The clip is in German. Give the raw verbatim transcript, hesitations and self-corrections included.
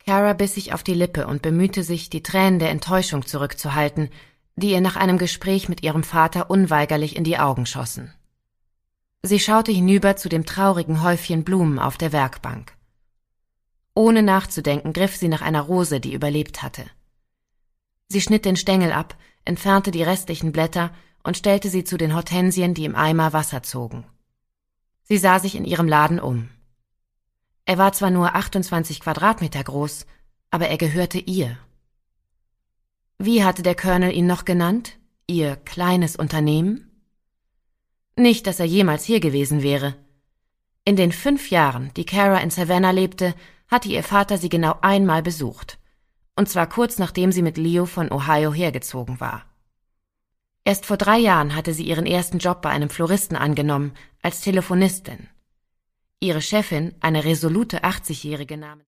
Kara biss sich auf die Lippe und bemühte sich, die Tränen der Enttäuschung zurückzuhalten, die ihr nach einem Gespräch mit ihrem Vater unweigerlich in die Augen schossen. Sie schaute hinüber zu dem traurigen Häufchen Blumen auf der Werkbank. Ohne nachzudenken griff sie nach einer Rose, die überlebt hatte. Sie schnitt den Stängel ab, entfernte die restlichen Blätter und stellte sie zu den Hortensien, die im Eimer Wasser zogen. Sie sah sich in ihrem Laden um. Er war zwar nur achtundzwanzig Quadratmeter groß, aber er gehörte ihr. Wie hatte der Colonel ihn noch genannt? Ihr kleines Unternehmen? Nicht, dass er jemals hier gewesen wäre. In den fünf Jahren, die Kara in Savannah lebte, hatte ihr Vater sie genau einmal besucht. Und zwar kurz nachdem sie mit Leo von Ohio hergezogen war. Erst vor drei Jahren hatte sie ihren ersten Job bei einem Floristen angenommen, als Telefonistin. Ihre Chefin, eine resolute achtzigjährige namens